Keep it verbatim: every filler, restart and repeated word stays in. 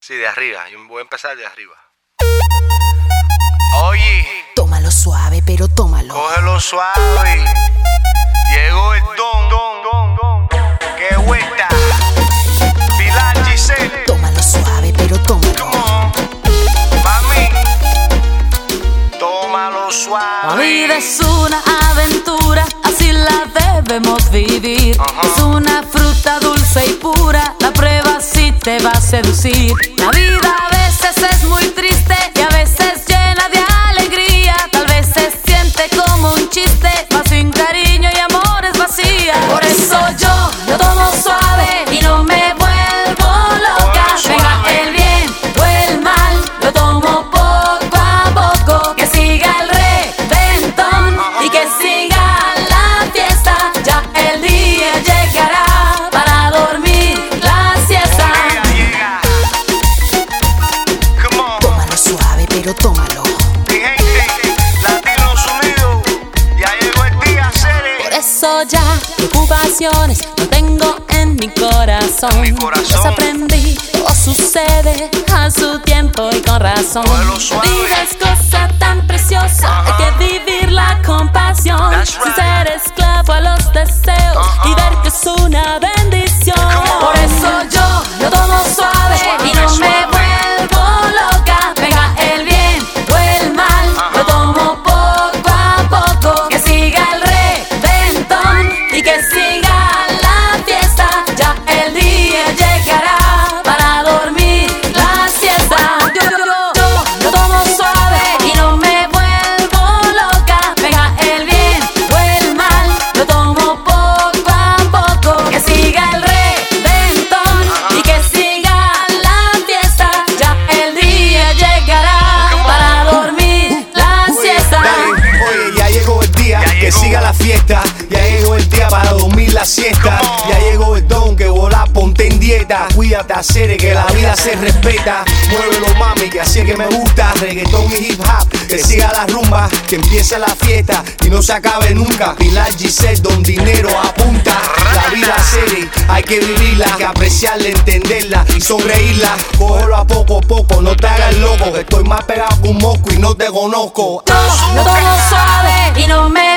Sí, de arriba. Yo voy a empezar de arriba. Oye, Tómalo suave, pero tómalo. cógelo suave. Llegó el don, don, don, don. ¡Qué vuelta! Pilar Giselle. Tómalo suave, pero tómalo. Come on. Mami. Tómalo suave. La vida es una aventura, así la debemos vivir. Ajá. Es una fruta dulce y pura, la prueba sí te va a seducir. La vida a veces es muy triste y a veces llena de alegría. Tal vez se siente como un chiste, mas sin cariño y amor es vacía. Por eso yo lo tomo suave y no me vuelvo loca. Venga el bien o el mal, lo tomo poco a poco. Que siga el reventón y que siga la fiesta. Ya el día llegará para dormir la siesta. Llega, llega. Come on. Tómalo suave, pero tómalo. Mi gente, Latinos Unidos. Ya llegó el día, Cere. Por eso ya preocupaciones no tengo en mi corazón. Mi corazón. Pues aprendí, todo sucede a su tiempo y con razón. Cógelo La suave. vida es cosa tan preciosa, hay que vivirla con pasión. That's Sin right. ser esclavo a los deseos Uh-uh. y ver que es una bendición. Come on. Por eso yo lo tomo suave, Suave, y no suave. me vuelvo loca. Venga el bien o el mal, Uh-huh. lo tomo poco a poco. Que siga el reventón y que siga la fiesta. Ya el día llegará para dormir la siesta. Yo, yo, yo, yo lo tomo suave y no me vuelvo loca. Venga el bien o el mal, lo tomo poco a poco. Que siga el reventón y que siga la fiesta. Ya el día llegará para dormir la siesta. Dale, oye, ya llegó el día, Ya que llegó. siga la fiesta. Ya llegó el día para dormir la siesta. Come on. Ya llegó el don que vola, ponte en dieta. Cuídate, hacer que la vida se respeta. Muévelo, mami, que así es que me gusta. Reggaetón y hip hop, que siga la rumba, que empiece la fiesta y no se acabe nunca. Pilar Giselle, don dinero apunta. La vida serie, hay que vivirla, hay que apreciarla, entenderla y sonreírla. Cógelo a poco a poco, no te hagas loco, que estoy más pegado que un mosco y no te conozco. Yo lo tomo suave y no me